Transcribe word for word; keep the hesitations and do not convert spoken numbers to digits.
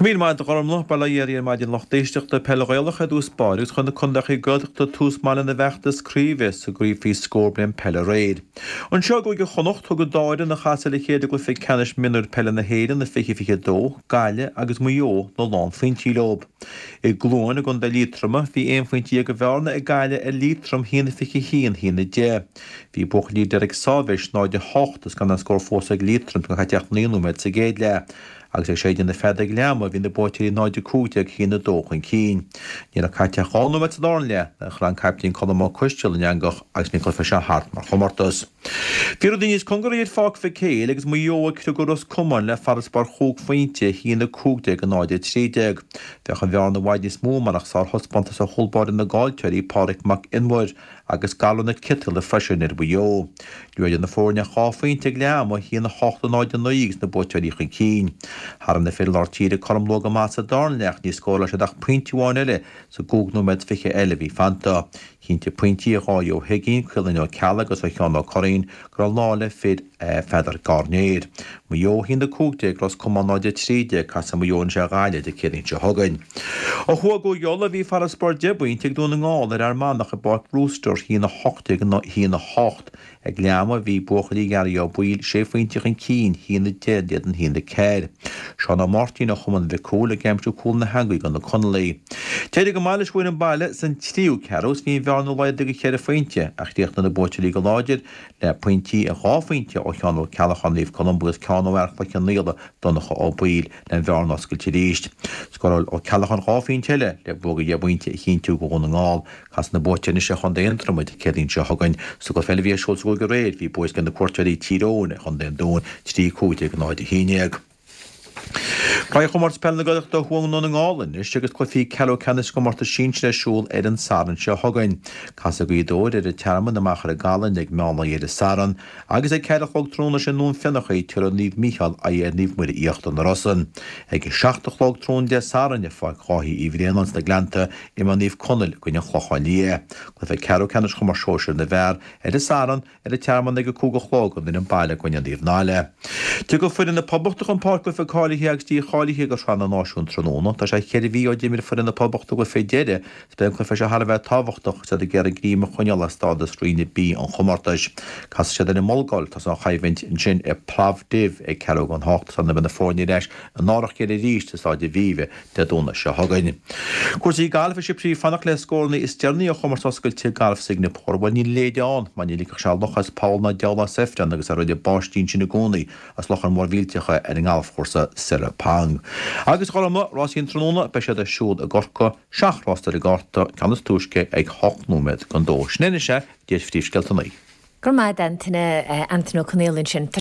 Cumín maid a gormlach bala dhéirí maid in loch déisteachta pellaghailach a dús báriús chun na condachaí godachta tús mála na bheachtas críomhis a gríomhí scór blian pelle réid. An seo go go chonocht thug go dáire na chaasa le chéad go fé canis minúr pelle na héirean na fiche fiche dó, gaile agus muo nó lán faointí lob. I glóin a gon da lítrama hí éon faointí a go bhharna i gaile a lítram hína fiche hían hína dé. Bhí bochlí Derek Savage náide hochtas gan na scór fósa lítram go chaiteach níonúmed sa géad le. Agus ag séidir na fedag leama hín na bóitirí náide cúteag hína dóchan cín. Ní a caiteach áúmed sa dáin le na chlan captain Colm Cuisteal in angach agus ní chlufa se hart mar chomartas. Fíor daoine conguríad fág fa céil agus muoag tu go ros cuman le faras bar chúg faointe hína cúteag a náide trídeag. Fecha bhear na bhaid is mó marach sár hospantas a holbar in na gáilteirí páric mac inmór agus galú na citil le freisinir buo. Luidir na fórne cháfaointe leama hína hochta náide naígus na bóitirí chan cín. Haran na féidir tíre chum loga más a darnleach ní scóla se dach pointúáin eile sa gúgnúmed fiche eile bhí fanta. Hínte pointí ráo higén chuilin ó ceala agus a cheanna choín gur lále fid fedar garnéir. Muo hín na cúte gros cumáide tríide cas sa muon se gáile de céirn se thugain. Ó thua go jola bhí far sport debuin te dúna ngáil ar armánach a bar brúster hína hochta hína hocht ag leama bhí buchaí garí ó buil sé faointeach an cín hína déad an hína céir. Seánna Martin a chuman bheith cóla gemsú cúil na hangaí gan na conlaí. Téidir go máile shuain an baile san tríú ceros hí bhear na leid go chéir faointe ach tíocht na bóitirí go láidir le pointí a gáfaointe ó cheanú cealachan líomh Columbus ceanhhaach fa ceannéile donnacha ó buil le bhear nascailtí ríist. Scoil ó cealachan gáfaointeile le bóga dhébuinte i chinú go gona ngáil chas na bóitiine se chun déontramuid céirín se thugain so go fel bhí seolsú go réad hí buis gan na cuairteirí tíróna chun den dún trí cúte go náid a híineag. Cai chumart pell na godach do huang nó na ngálan, is agus chuí ceú canis go marta síns le siúil ar an saran se thugain. Cas a go dóir ar a tearman na machar a galan ag meála ar a saran, agus ag ceadach og tróna sin nún finnachaí tuar an níomh Michael a ar níomh muir íocht an Rossan. Ag seachtach log trón de saran a fáid cháí í bhréanans na glanta i man níomh conil goine chlochain lia. Go fé ceú canis chumar sóisiir na bhar ar a saran ar a tearman ag a cúga chlóg an an baile goine an níomh náile. Tu go fuidir na pobbachta an páirc go fé cáilí agus tí cháilí go seanna náisiún tróna, tá sé chéir bhí ó déimir fuin na pobbachta go fé déide, spéim chu fé se har bheith táhachtach sa de ggéir gríime chuineala stáda sríine bí an chomartais. Cas sé den molgáil tá an chaimhaint in sin i plavdih ag ceú an hácht san na bna fórní leis an nárach chéir ríiste sáide bhíve de dúna se hagaine. Cuasaí galfa sé prí fannach le scórna is dearnaí a chomartoscail te galf signa porhil ní léideán, man ní lícha seall nochas Paulna deala sefran agus a roiide bástín sin na gcónaí as lochan mór víltecha ar an gáalf chósa sir pang. Agus cholamma rásíon tróna be sé a siúd a gorcha seaachrásta a gáta canas túisce ag hochnúmed gan dó. Snenne sé déir ftíomsgeltannaí. Gur maid antainna Antonio Cornelian sin